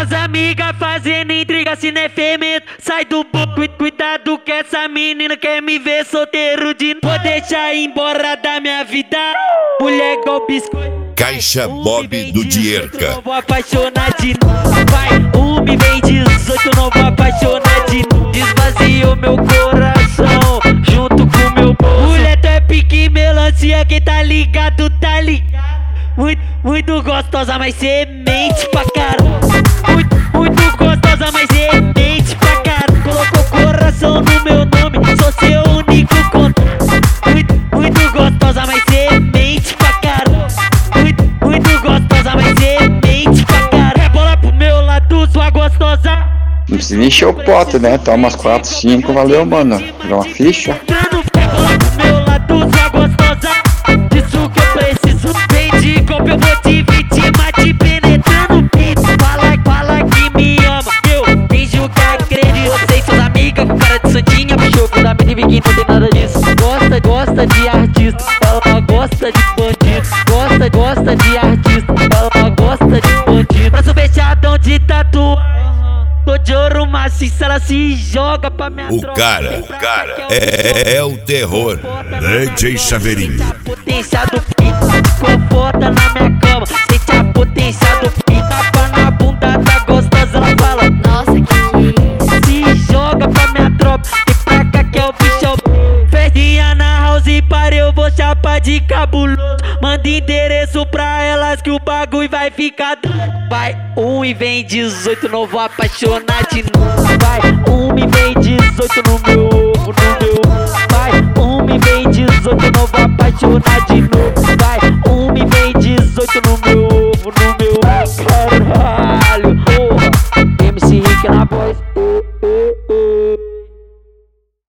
As amigas fazendo intriga, se não é fermento, sai do boco. Cuidado que essa menina quer me ver solteiro de novo. Vou deixar ir embora da minha vida, mulher igual biscoito. Caixa Bob do Dierka. Não vou apaixonar de novo. Vai, me vem 18, não vou apaixonar de novo. Desvaziou meu coração junto com meu bolso. Mulher, tu é pique melancia, quem tá ligado, tá ligado. Muito gostosa, mas cê mente pra caramba. Muito gostosa, mas cê mente pra caramba. Colocou coração no meu nome, sou seu único contato. Muito gostosa, mas cê mente pra caramba. Muito gostosa, mas cê mente pra caramba. Bola pro meu lado, sua gostosa. Não precisa nem encher o pote, né? Toma umas 4, 5, valeu, mano. Dá uma ficha. Bola pro meu lado, sua gostosa. Disso que eu preciso. Vem de golpe, eu vou te vítima, te penetrando pito. Fala que me ama, eu finjo que acredito. Você e suas amigas com cara de santinha, puxou com da mina e não tem nada disso. Gosta de artista, ela gosta de bandido. Gosta de artista, ela gosta de bandido. Braço fechadão de tatuagem. Tô de ouro maciço, ela se joga pra minha O cara é o terror. DJ Chaveirinho. A potência do pinto, conforta na minha cama. Sente a potência do pinto, tapa na bunda da gostosa, ela fala: Nossa, que se joga pra minha tropa, vem pra cá que é o bichão. Festinha na house party, eu vou chapar de cabuloso. Manda endereço pra elas que o bagulho vai ficar doido. Vai, e vem 18, não vou apaixonar de novo. Vai, e vem 18 no meu ovo, no meu ovo. Vai, e vem 18, não vou apaixonar de novo.